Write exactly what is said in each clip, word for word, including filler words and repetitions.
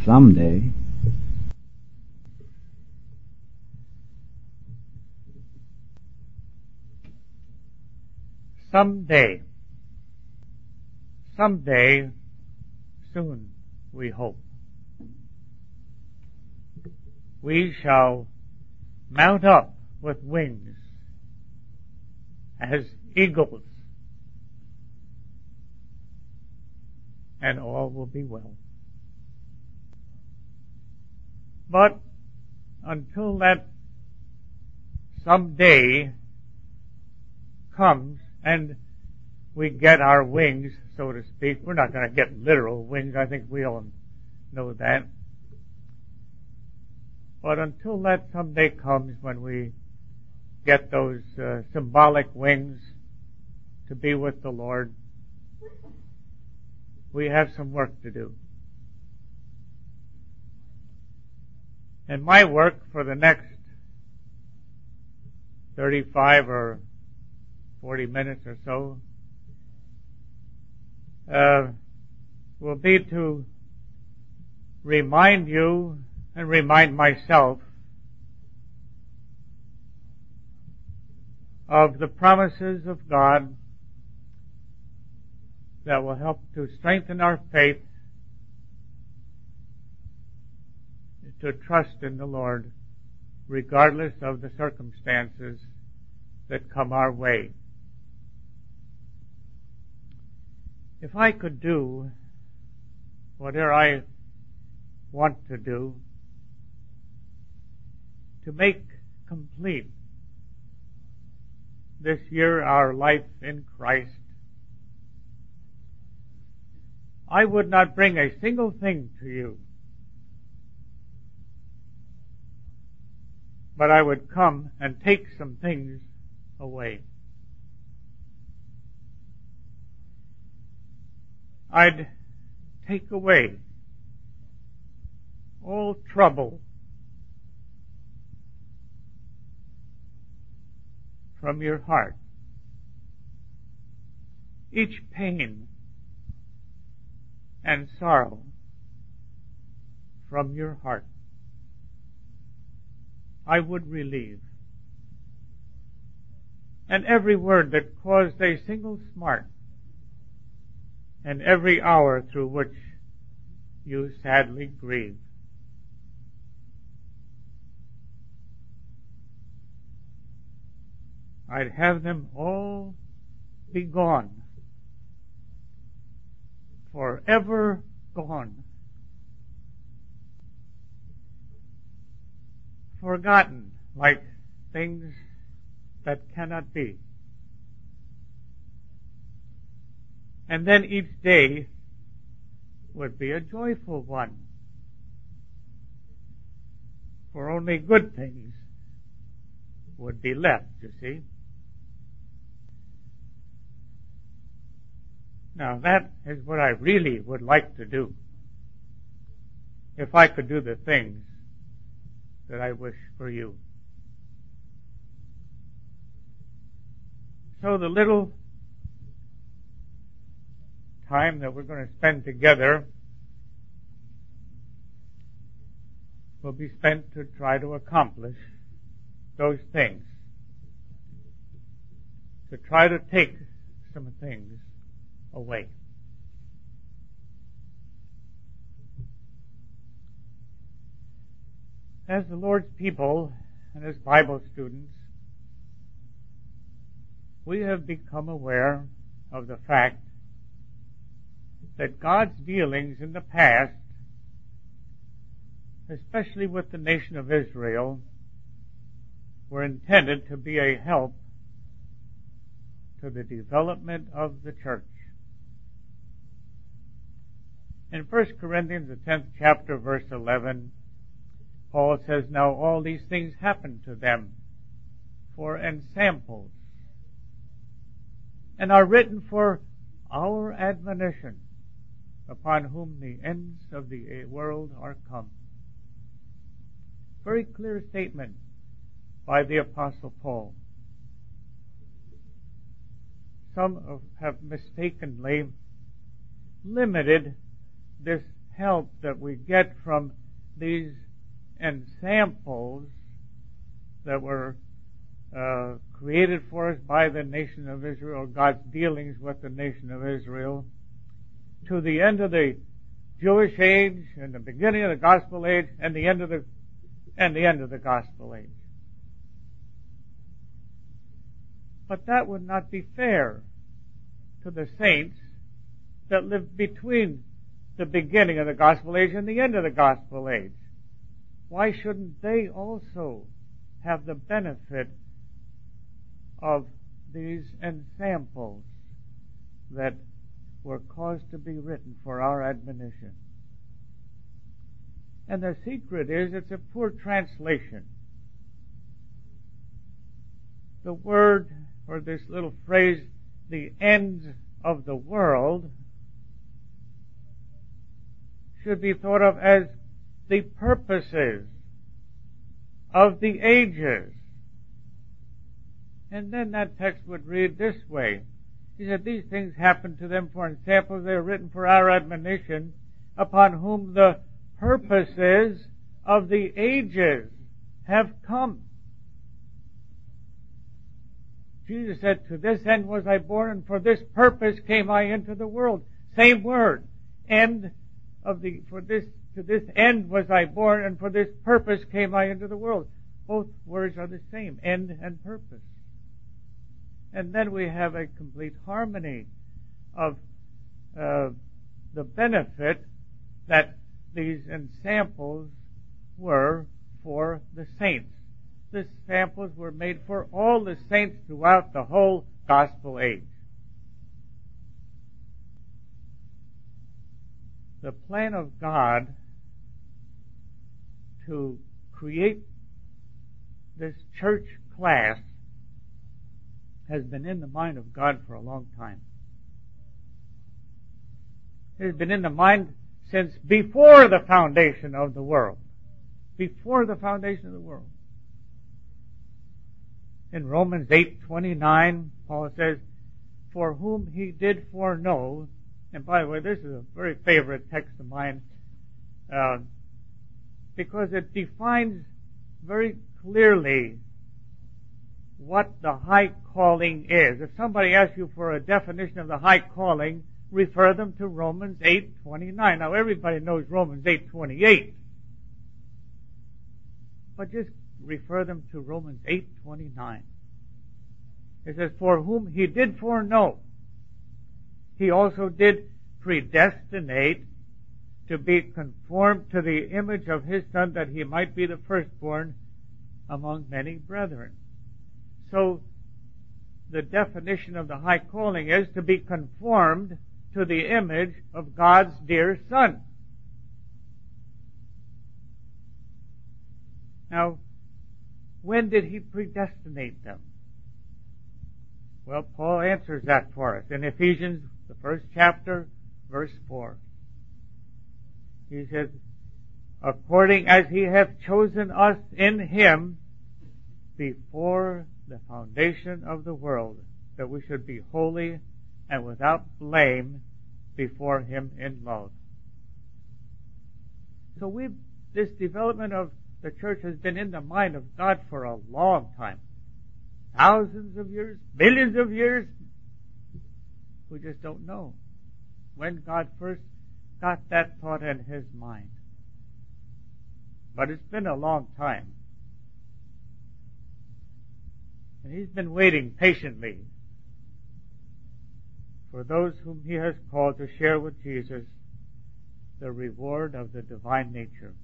someday. Someday. Someday, soon, we hope, we shall mount up with wings as eagles, and all will be well. But until that someday comes and we get our wings, so to speak, we're not going to get literal wings. I think we all know that. But until that someday comes when we get those uh, symbolic wings to be with the Lord, we have some work to do. And my work for the next thirty-five or forty minutes or so uh, will be to remind you and remind myself of the promises of God that will help to strengthen our faith, to trust in the Lord regardless of the circumstances that come our way. If I could do whatever I want to do to make complete this year our life in Christ, I would not bring a single thing to you, but I would come and take some things away. I'd take away all trouble from your heart, each pain and sorrow from your heart. I would relieve. And every word that caused a single smart, and every hour through which you sadly grieve. I'd have them all be gone, forever gone, forgotten like things that cannot be. And then each day would be a joyful one, for only good things would be left, you see. Now that is what I really would like to do, if I could do the things that I wish for you. So the little time that we're going to spend together will be spent to try to accomplish those things, to try to take some things away. As the Lord's people and as Bible students, we have become aware of the fact that God's dealings in the past, especially with the nation of Israel, were intended to be a help to the development of the church. In First Corinthians, the tenth chapter, verse eleven, Paul says, "Now all these things happened to them for ensamples, and are written for our admonition, upon whom the ends of the world are come." Very clear statement by the Apostle Paul. Some have mistakenly limited this help that we get from these ensamples that were uh, created for us by the nation of Israel, God's dealings with the nation of Israel, to the end of the Jewish age and the beginning of the gospel age and the end of the and the end of the gospel age. But that would not be fair to the saints that lived between the beginning of the gospel age and the end of the gospel age. Why shouldn't they also have the benefit of these ensamples that were caused to be written for our admonition? And the secret is it's a poor translation. The word, or this little phrase, the end of the world, should be thought of as the purposes of the ages. And then that text would read this way. He said, these things happened to them for ensamples. They are written for our admonition, upon whom the purposes of the ages have come. Jesus said, to this end was I born, and for this purpose came I into the world. Same word. End of the, for this, to this end was I born, and for this purpose came I into the world. Both words are the same, end and purpose. And then we have a complete harmony of uh, the benefit that these ensamples were for the saints. The samples were made for all the saints throughout the whole gospel age. The plan of God to create this church class has been in the mind of God for a long time. It has been in the mind since before the foundation of the world. Before the foundation of the world. In Romans eight twenty-nine, Paul says, for whom he did foreknow, and by the way, this is a very favorite text of mine, uh, because it defines very clearly what the high calling is. If somebody asks you for a definition of the high calling, refer them to Romans eight twenty-nine. Now everybody knows Romans eight twenty-eight. But just refer them to Romans eight twenty-nine. It says, for whom he did foreknow, he also did predestinate to be conformed to the image of his Son, that he might be the firstborn among many brethren. So, the definition of the high calling is to be conformed to the image of God's dear Son. Now, when did he predestinate them? Well, Paul answers that for us in Ephesians, the first chapter, verse four. He says, according as he hath chosen us in him before the foundation of the world, that we should be holy and without blame before him in love. So we, this development of the church has been in the mind of God for a long time. Thousands of years, billions of years. We just don't know when God first got that thought in his mind. But it's been a long time. And he's been waiting patiently for those whom he has called to share with Jesus the reward of the divine nature.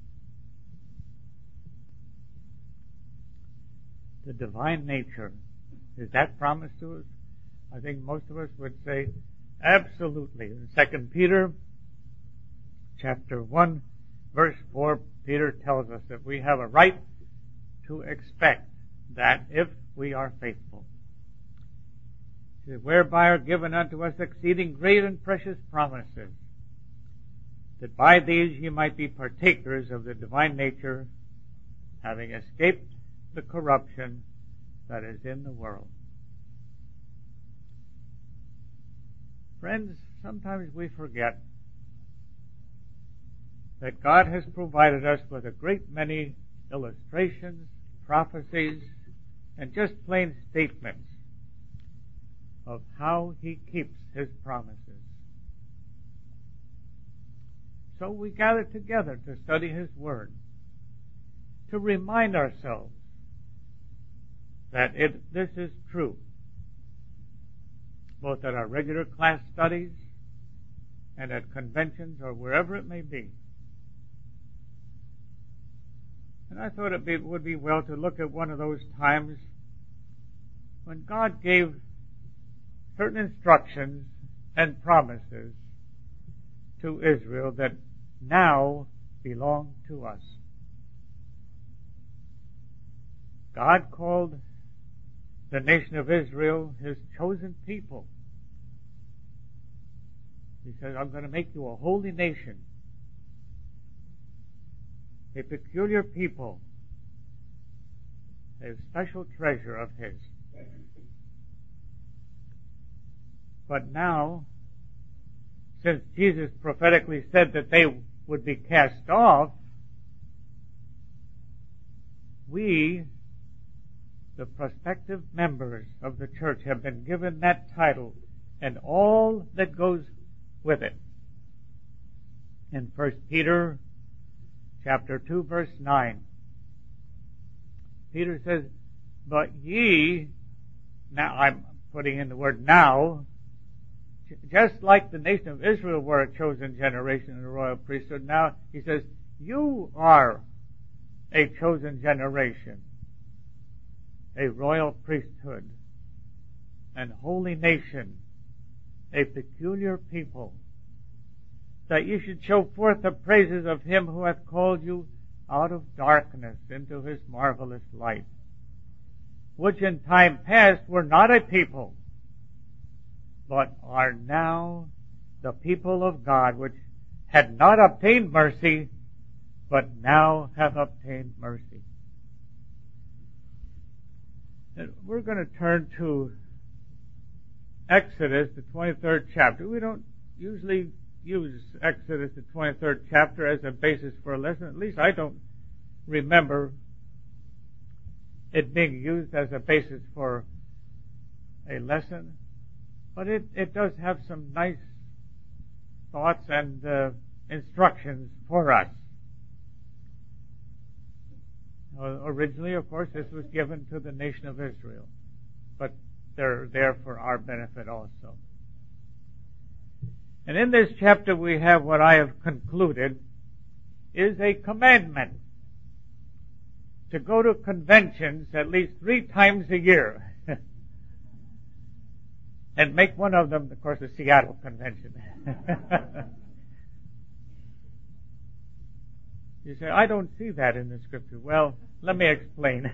The divine nature, is that promised to us? I think most of us would say absolutely. In Second Peter chapter one, verse four, Peter tells us that we have a right to expect that if we are faithful. He says, whereby are given unto us exceeding great and precious promises, that by these ye might be partakers of the divine nature, having escaped the corruption that is in the world. Friends, sometimes we forget that God has provided us with a great many illustrations, prophecies, and just plain statements of how He keeps His promises. So we gather together to study His Word, to remind ourselves that it, this is true, both at our regular class studies and at conventions or wherever it may be. And I thought it be, would be well to look at one of those times when God gave certain instructions and promises to Israel that now belong to us. God called the nation of Israel His chosen people. He said, I'm going to make you a holy nation, a peculiar people, a special treasure of His. But now, since Jesus prophetically said that they would be cast off, we, the prospective members of the church, have been given that title and all that goes with it. In First Peter chapter two, verse nine, Peter says, but ye, now I'm putting in the word now, just like the nation of Israel were a chosen generation and a royal priesthood, now he says, you are a chosen generation, a royal priesthood, and holy nation, a peculiar people, that you should show forth the praises of Him who hath called you out of darkness into His marvelous light, which in time past were not a people, but are now the people of God, which had not obtained mercy, but now have obtained mercy. And we're going to turn to Exodus, the twenty-third chapter. We don't usually use Exodus, the twenty-third chapter, as a basis for a lesson. At least I don't remember it being used as a basis for a lesson. But it, it does have some nice thoughts and uh, instructions for us. Uh, originally, of course, this was given to the nation of Israel, but they're there for our benefit also. And in this chapter we have what I have concluded is a commandment to go to conventions at least three times a year. And make one of them, of course, the Seattle Convention. You say, I don't see that in the Scripture. Well, let me explain.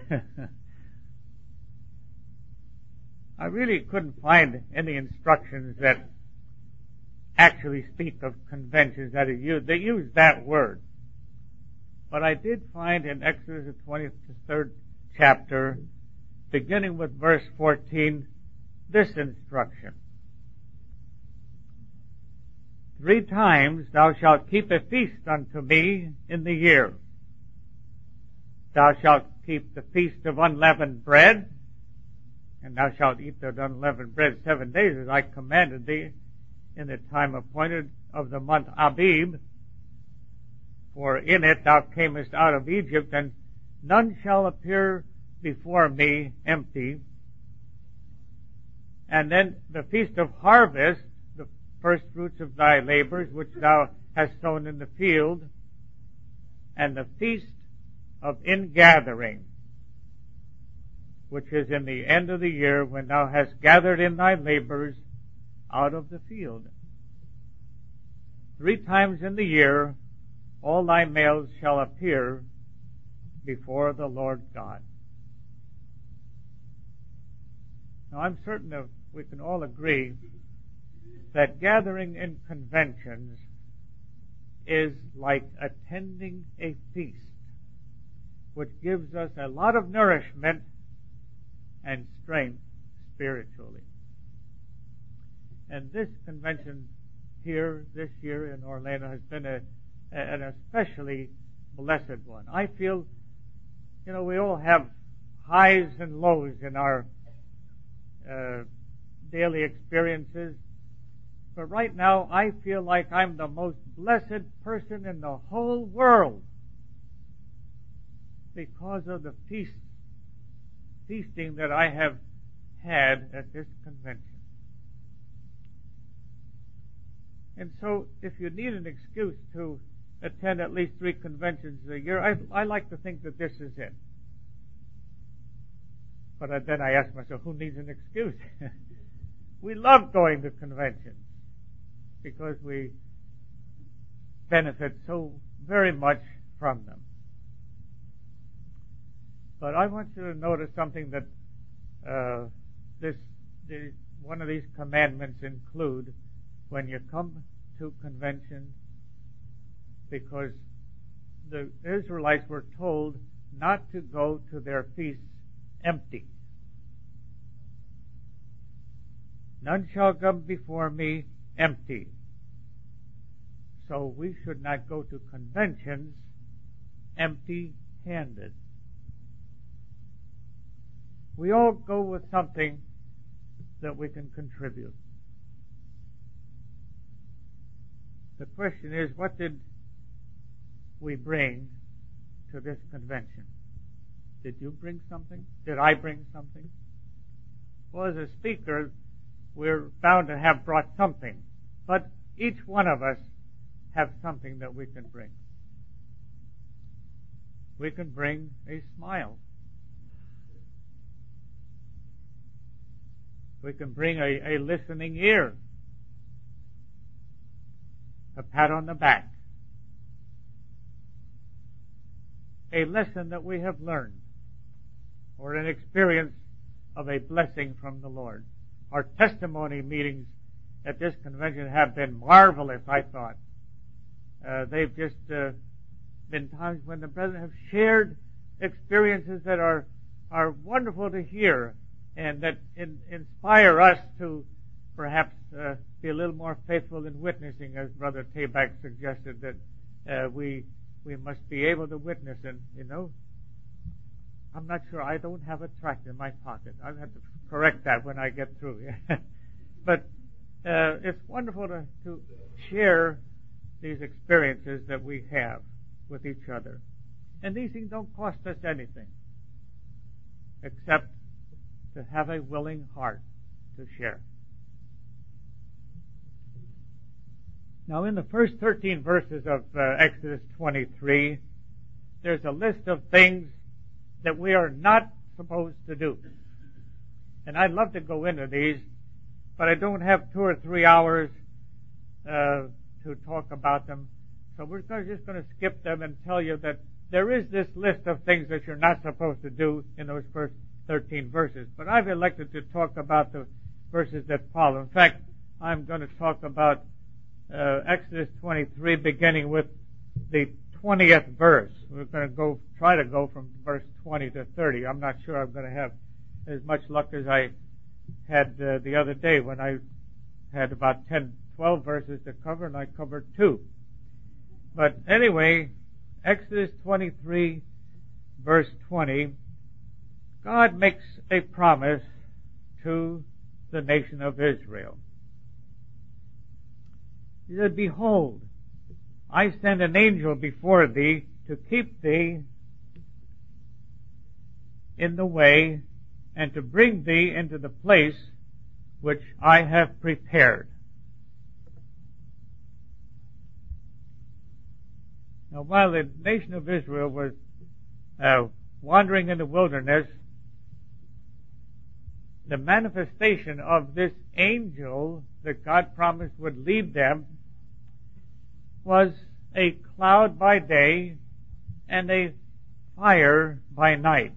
I really couldn't find any instructions that actually speak of conventions that are used. They use that word. But I did find in Exodus, the twenty-third chapter, beginning with verse fourteen, this instruction. Three times thou shalt keep a feast unto me in the year. Thou shalt keep the feast of unleavened bread, and thou shalt eat the unleavened bread seven days, as I commanded thee in the time appointed of the month Abib. For in it thou camest out of Egypt, and none shall appear before me empty. And then the feast of harvest, the first fruits of thy labors, which thou hast sown in the field, and the feast of ingathering, which is in the end of the year, when thou hast gathered in thy labors out of the field. Three times in the year all thy males shall appear before the Lord God. Now, I'm certain of we can all agree that gathering in conventions is like attending a feast, which gives us a lot of nourishment and strength spiritually. And this convention here this year in Orlando has been a an especially blessed one. I feel, you know, we all have highs and lows in our uh, daily experiences. But right now, I feel like I'm the most blessed person in the whole world because of the feast, feasting that I have had at this convention. And so, if you need an excuse to attend at least three conventions a year, I, I like to think that this is it. But then I ask myself, who needs an excuse? We love going to conventions because we benefit so very much from them. But I want you to notice something that uh, this, the, one of these commandments include when you come to convention, because the Israelites were told not to go to their feasts empty. None shall come before me empty. So we should not go to conventions empty-handed. We all go with something that we can contribute. The question is, what did we bring to this convention? Did you bring something? Did I bring something? Well, as a speaker, we're bound to have brought something. But each one of us have something that we can bring. We can bring a smile. We can bring a, a listening ear. A pat on the back. A lesson that we have learned, or an experience of a blessing from the Lord. Our testimony meetings at this convention have been marvelous, I thought. Uh, they've just uh, been times when the brethren have shared experiences that are are wonderful to hear and that in, inspire us to perhaps uh, be a little more faithful in witnessing, as Brother Tabak suggested, that uh, we we must be able to witness. And, you know, I'm not sure, I don't have a tract in my pocket. I'll have to correct that when I get through. But uh, it's wonderful to, to share these experiences that we have with each other. And these things don't cost us anything except to have a willing heart to share. Now, in the first thirteen verses of uh, Exodus twenty-three, there's a list of things that we are not supposed to do. And I'd love to go into these, but I don't have two or three hours uh, to talk about them. So we're just going to skip them and tell you that there is this list of things that you're not supposed to do in those first thirteen verses. But I've elected to talk about the verses that follow. In fact, I'm going to talk about uh, Exodus twenty-three, beginning with the twentieth verse. We're going to go try to go from verse twenty to thirty. I'm not sure I'm going to have as much luck as I had uh, the other day when I had about ten, twelve verses to cover, and I covered two. But anyway, Exodus twenty-three, verse twenty, God makes a promise to the nation of Israel. He said, "Behold, I send an angel before thee to keep thee in the way and to bring thee into the place which I have prepared." Now, while the nation of Israel was uh, wandering in the wilderness, the manifestation of this angel that God promised would lead them was a cloud by day and a fire by night.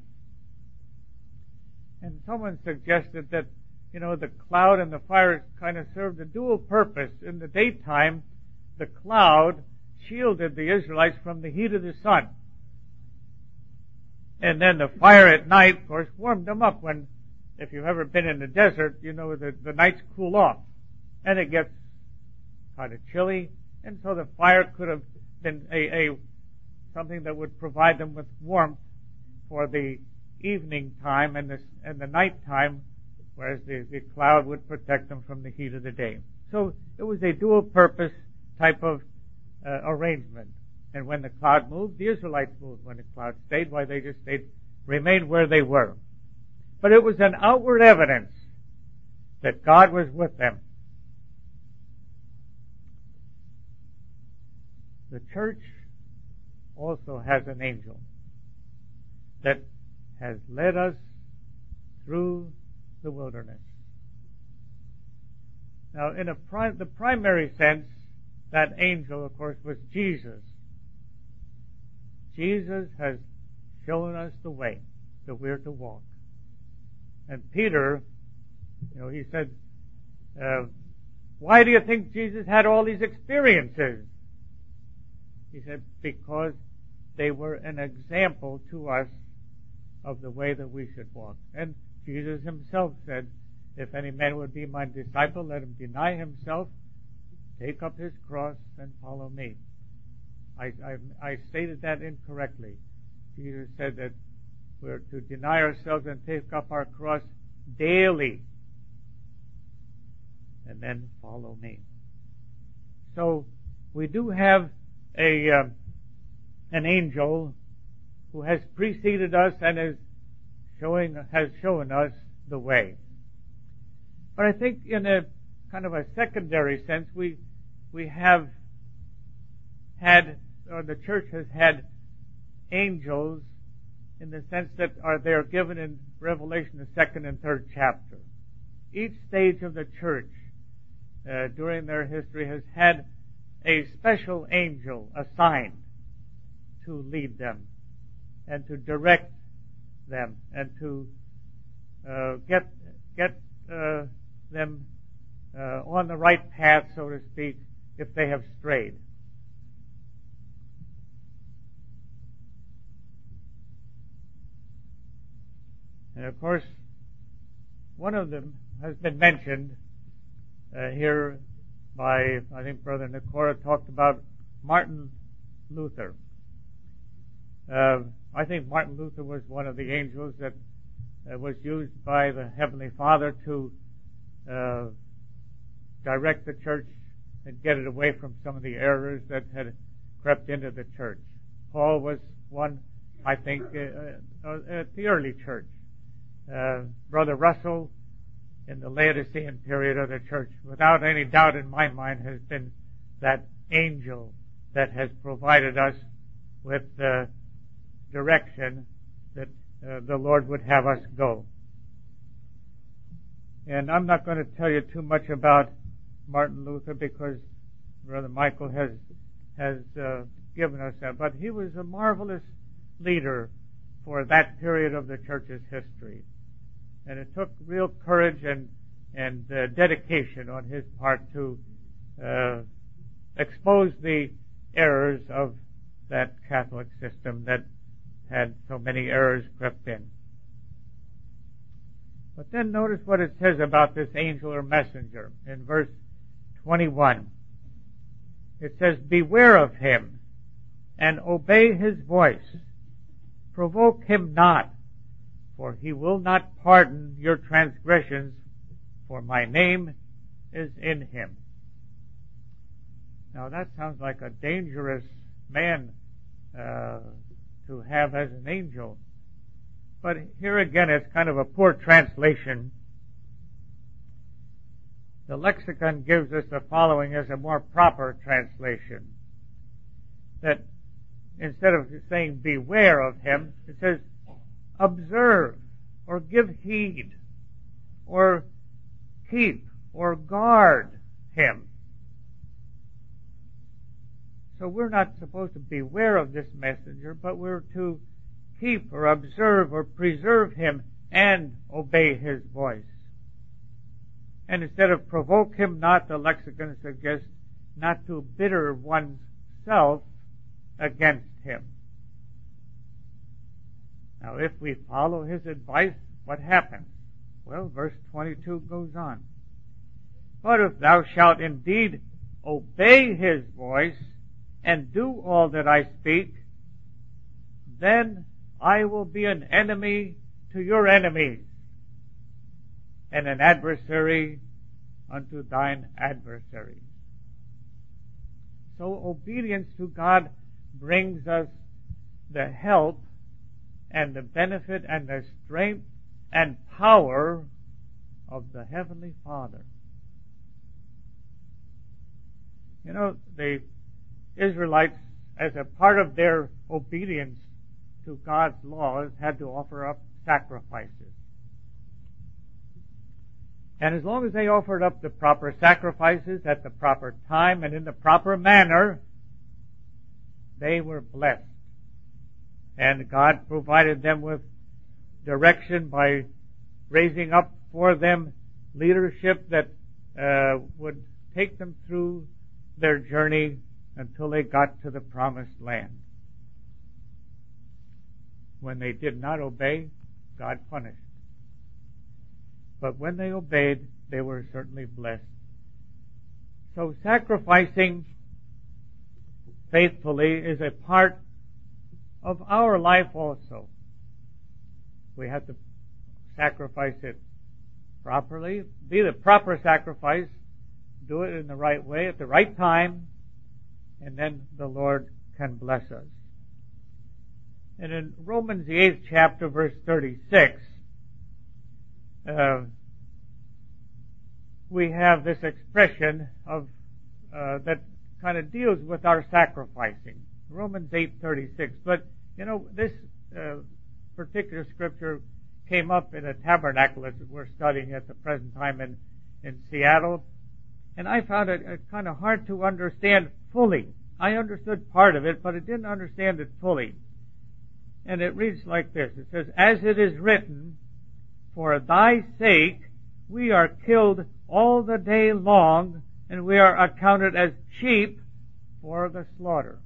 And someone suggested that, you know, the cloud and the fire kind of served a dual purpose. In the daytime, the cloud shielded the Israelites from the heat of the sun. And then the fire at night, of course, warmed them up. When, if you've ever been in the desert, you know the, the nights cool off. And it gets kind of chilly. And so the fire could have been a, a something that would provide them with warmth for the evening time and the, and the night time, whereas the, the cloud would protect them from the heat of the day. So it was a dual purpose type of uh, arrangement. And when the cloud moved, the Israelites moved. When the cloud stayed, why they just stayed, remained where they were. But it was an outward evidence that God was with them. The church also has an angel that has led us through the wilderness. Now, in a pri- the primary sense, that angel, of course, was Jesus. Jesus has shown us the way that we're to walk. And Peter, you know, he said, uh, why do you think Jesus had all these experiences? He said, because they were an example to us of the way that we should walk. And Jesus himself said, if any man would be my disciple, let him deny himself, take up his cross, and follow me. I, I, I stated that incorrectly. Jesus said that we're to deny ourselves and take up our cross daily, and then follow me. So we do have a uh, an angel who has preceded us and is showing has shown us the way. But I think in a kind of a secondary sense, we we have had, or the church has had, angels in the sense that are they're given in Revelation, the second and third chapter. Each stage of the church uh, during their history has had a special angel assigned to lead them and to direct them and to uh, get get uh, them uh, on the right path, so to speak, if they have strayed. And of course, one of them has been mentioned uh, here by, I think Brother Nikora talked about Martin Luther. Uh, I think Martin Luther was one of the angels that uh, was used by the Heavenly Father to uh, direct the church and get it away from some of the errors that had crept into the church. Paul was one, I think, uh, uh, at the early church. Uh, Brother Russell, in the Laodicean period of the church, without any doubt in my mind, has been that angel that has provided us with the direction that uh, the Lord would have us go. And I'm not going to tell you too much about Martin Luther because Brother Michael has has uh, given us that. But he was a marvelous leader for that period of the church's history. And it took real courage and and uh, dedication on his part to uh, expose the errors of that Catholic system that had so many errors crept in. But then notice what it says about this angel or messenger in verse twenty-one. It says, beware of him and obey his voice. Provoke him not, for he will not pardon your transgressions, for my name is in him. Now that sounds like a dangerous man uh, to have as an angel. But here again it's kind of a poor translation. The lexicon gives us the following as a more proper translation. That instead of saying beware of him, it says observe or give heed or keep or guard him. So we're not supposed to beware of this messenger, but we're to keep or observe or preserve him and obey his voice. And instead of provoke him not, the lexicon suggests not to bitter oneself against him. Now, if we follow his advice, what happens? Well, verse twenty-two goes on. But if thou shalt indeed obey his voice, and do all that I speak, then I will be an enemy to your enemies, and an adversary unto thine adversaries. So obedience to God brings us the help and the benefit and the strength and power of the Heavenly Father. You know, the Israelites, as a part of their obedience to God's laws, had to offer up sacrifices. And as long as they offered up the proper sacrifices at the proper time and in the proper manner, they were blessed. And God provided them with direction by raising up for them leadership that uh, would take them through their journey until they got to the promised land. When they did not obey, God punished. But when they obeyed, they were certainly blessed. So sacrificing faithfully is a part of our life also. We have to sacrifice it properly, be the proper sacrifice, do it in the right way at the right time, and then the Lord can bless us. And in Romans the eighth chapter, verse thirty-six, uh, we have this expression of uh, that kind of deals with our sacrificing. Romans eight thirty-six. But you know, this uh, particular scripture came up in a tabernacle that we're studying at the present time in in Seattle, and I found it uh, kind of hard to understand fully. I understood part of it, but I didn't understand it fully. And it reads like this. It says, "As it is written, for thy sake we are killed all the day long, and we are accounted as sheep for the slaughter."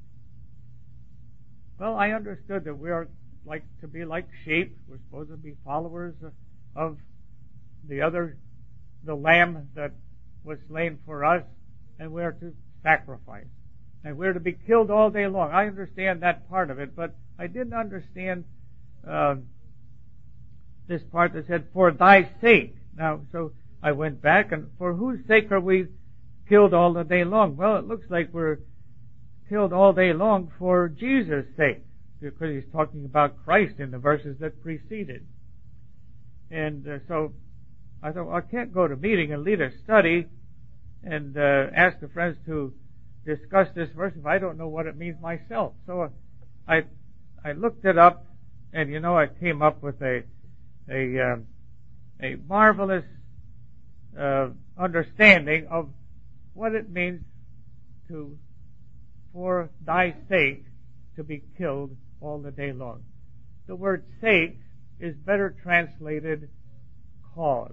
Well, I understood that we are like to be like sheep. We're supposed to be followers of the other, the lamb that was slain for us, and we are to sacrifice. And we're to be killed all day long. I understand that part of it, but I didn't understand uh, this part that said, "for thy sake." Now, so I went back, and for whose sake are we killed all the day long? Well, it looks like we're killed all day long for Jesus' sake, because he's talking about Christ in the verses that preceded. And uh, so I thought, well, I can't go to meeting and lead a study and uh, ask the friends to discuss this verse if I don't know what it means myself. So I I looked it up, and you know, I came up with a a uh, a marvelous uh, understanding of what it means to, for thy sake, to be killed all the day long. The word "sake" is better translated "cause."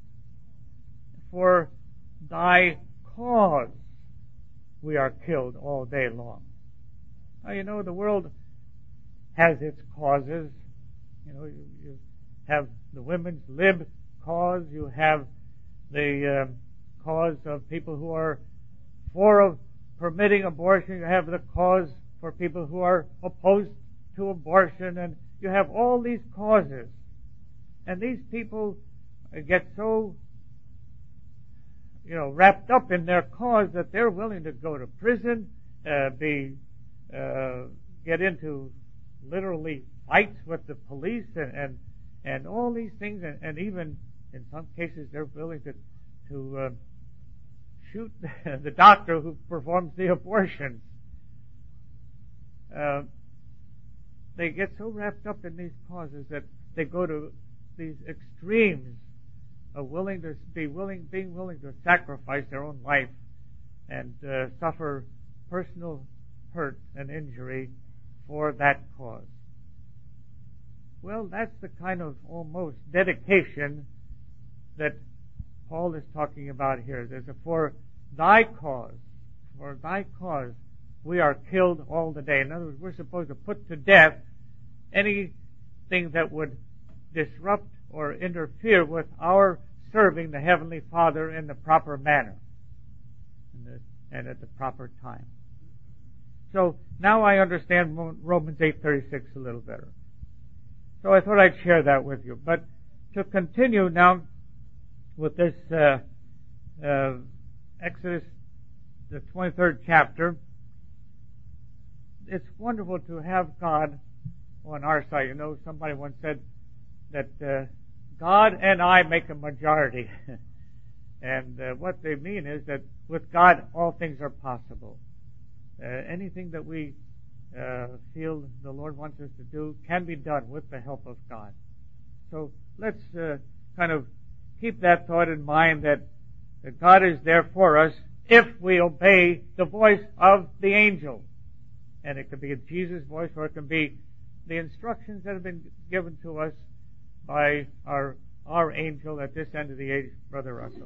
For thy cause we are killed all day long. Now, you know, the world has its causes. You know, you, you have the women's lib cause. You have the uh, cause of people who are for permitting abortion. You have the cause for people who are opposed to abortion. And you have all these causes. And these people get so, you know, wrapped up in their cause that they're willing to go to prison, uh, be, uh, get into literally fights with the police and, and, and all these things, and, and even in some cases they're willing to, to, uh, shoot the doctor who performs the abortion. Uh, they get so wrapped up in these causes that they go to these extremes of willing to be willing, being willing to sacrifice their own life and uh, suffer personal hurt and injury for that cause. Well, that's the kind of almost dedication that Paul is talking about here. There's a for thy cause, for thy cause, we are killed all the day. In other words, we're supposed to put to death anything that would disrupt or interfere with our serving the Heavenly Father in the proper manner and, the, and at the proper time. So now I understand Romans eight thirty-six a little better. So I thought I'd share that with you. But to continue now with this uh, uh, Exodus, the twenty-third chapter, it's wonderful to have God on our side. You know, somebody once said that uh, God and I make a majority. And uh, what they mean is that with God, all things are possible. Uh, anything that we uh, feel the Lord wants us to do can be done with the help of God. So let's uh, kind of keep that thought in mind, that, that God is there for us if we obey the voice of the angel. And it could be Jesus' voice, or it can be the instructions that have been given to us by our our angel at this end of the age, Brother Russell.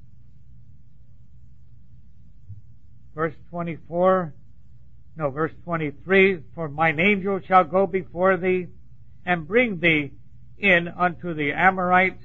Verse twenty-four, no, verse twenty-three, for mine angel shall go before thee, and bring thee in unto the Amorites,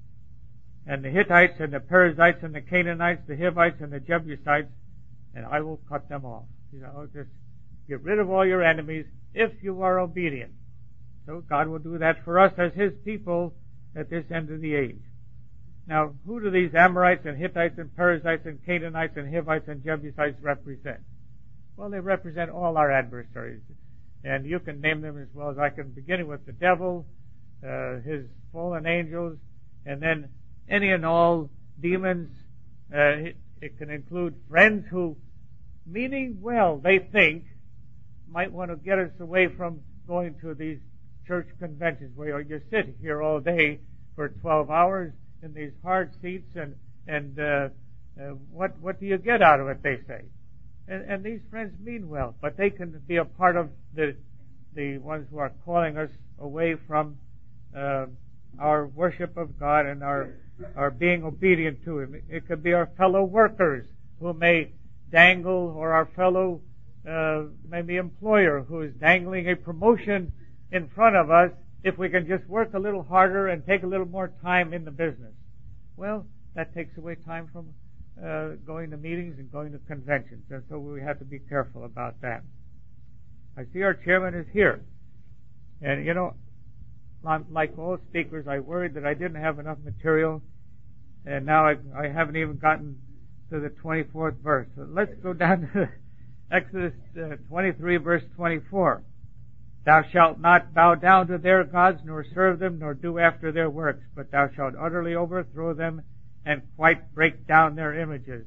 and the Hittites, and the Perizzites, and the Canaanites, the Hivites, and the Jebusites, and I will cut them off. You know, just get rid of all your enemies if you are obedient. So God will do that for us as His people at this end of the age. Now, who do these Amorites and Hittites and Perizzites and Canaanites and Hivites and Jebusites represent? Well, they represent all our adversaries. And you can name them as well as I can, beginning with the devil, uh, his fallen angels, and then any and all demons. Uh, it, it can include friends who, meaning well, they think, might want to get us away from going to these church conventions where you sit here all day for twelve hours in these hard seats, and and uh, uh, what what do you get out of it? They say, and, and these friends mean well, but they can be a part of the the ones who are calling us away from uh, our worship of God and our our being obedient to Him. It could be our fellow workers who may dangle, or our fellow uh, maybe employer who is dangling a promotion in front of us if we can just work a little harder and take a little more time in the business. Well, that takes away time from uh, going to meetings and going to conventions, and so we have to be careful about that. I see our chairman is here, and you know, like all speakers, I worried that I didn't have enough material, and now I, I haven't even gotten to the twenty-fourth verse. So let's go down to Exodus uh, twenty-three, verse twenty-four. Thou shalt not bow down to their gods, nor serve them, nor do after their works, but thou shalt utterly overthrow them and quite break down their images.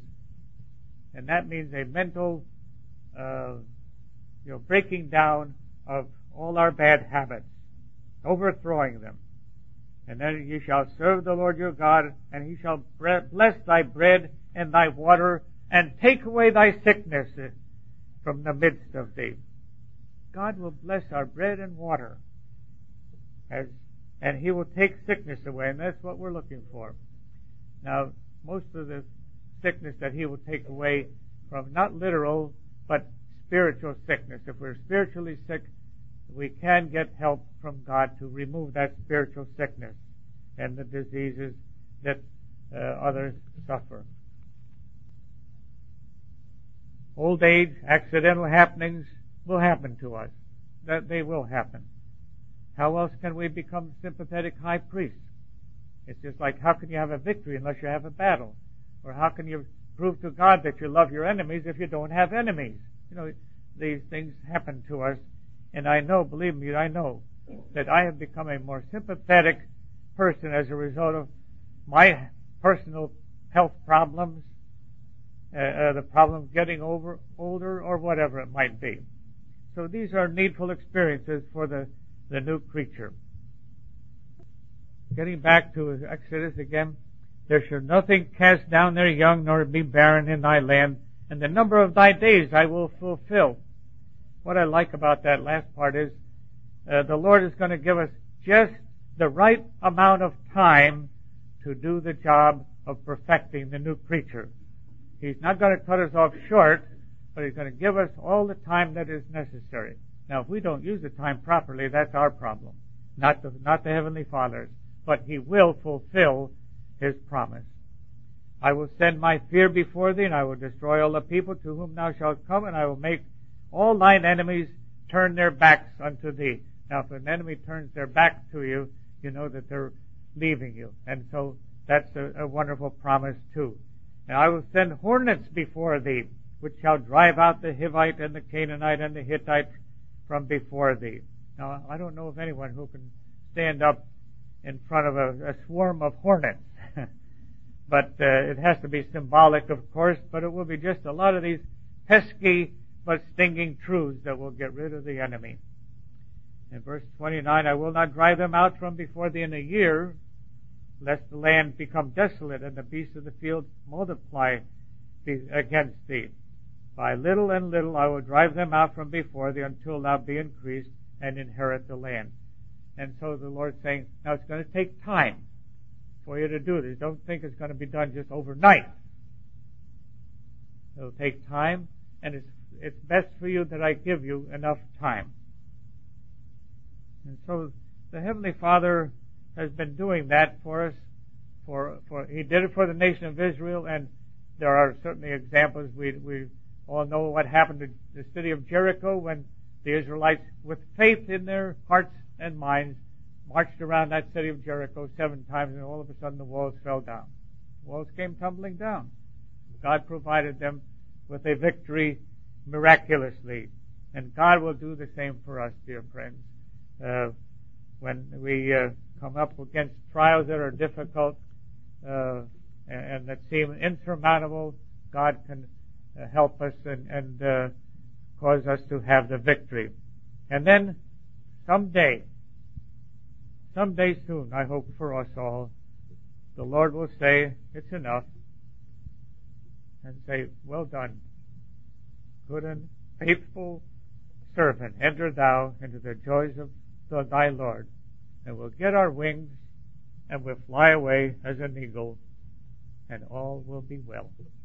And that means a mental, uh, you know, breaking down of all our bad habits, overthrowing them. And then you shall serve the Lord your God, and He shall bless thy bread and thy water, and take away thy sickness from the midst of thee. God will bless our bread and water, as, and He will take sickness away, and that's what we're looking for. Now, most of the sickness that He will take away from, not literal, but spiritual sickness. If we're spiritually sick, we can get help from God to remove that spiritual sickness and the diseases that uh, others suffer. Old age, accidental happenings will happen to us. That they will happen. How else can we become sympathetic high priests? It's just like, how can you have a victory unless you have a battle? Or how can you prove to God that you love your enemies if you don't have enemies? You know, these things happen to us. And I know, believe me, I know that I have become a more sympathetic person as a result of my personal health problems, uh, uh, the problem of getting over, older, or whatever it might be. So these are needful experiences for the, the new creature. Getting back to Exodus again, there shall nothing cast down their young, nor be barren in thy land, and the number of thy days I will fulfill. What I like about that last part is uh, the Lord is going to give us just the right amount of time to do the job of perfecting the new creature. He's not going to cut us off short, but He's going to give us all the time that is necessary. Now, if we don't use the time properly, that's our problem, not the, not the Heavenly Father's. But He will fulfill His promise. I will send my fear before thee, and I will destroy all the people to whom thou shalt come, and I will make all thine enemies turn their backs unto thee. Now, if an enemy turns their back to you, you know that they're leaving you. And so that's a, a wonderful promise too. And I will send hornets before thee, which shall drive out the Hivite and the Canaanite and the Hittite from before thee. Now, I don't know of anyone who can stand up in front of a, a swarm of hornets. But uh, it has to be symbolic, of course, but it will be just a lot of these pesky but stinging truths that will get rid of the enemy. In verse twenty-nine, I will not drive them out from before thee in a year, lest the land become desolate and the beasts of the field multiply against thee. By little and little I will drive them out from before thee until thou be increased and inherit the land. And so the Lord's saying, now it's going to take time for you to do this. Don't think it's going to be done just overnight. It'll take time, and it's it's best for you that I give you enough time. And so the Heavenly Father has been doing that for us. For for He did it for the nation of Israel, and there are certainly examples. We we all know what happened to the city of Jericho when the Israelites, with faith in their hearts and minds, marched around that city of Jericho seven times, and all of a sudden the walls fell down. The walls came tumbling down. God provided them with a victory miraculously. And God will do the same for us, dear friends. Uh, when we uh, come up against trials that are difficult uh, and, and that seem insurmountable, God can uh, help us and, and uh, cause us to have the victory. And then someday, someday soon, I hope for us all, the Lord will say, it's enough, and say, well done, good and faithful servant, enter thou into the joys of the, thy Lord. And we'll get our wings, and we'll fly away as an eagle, and all will be well.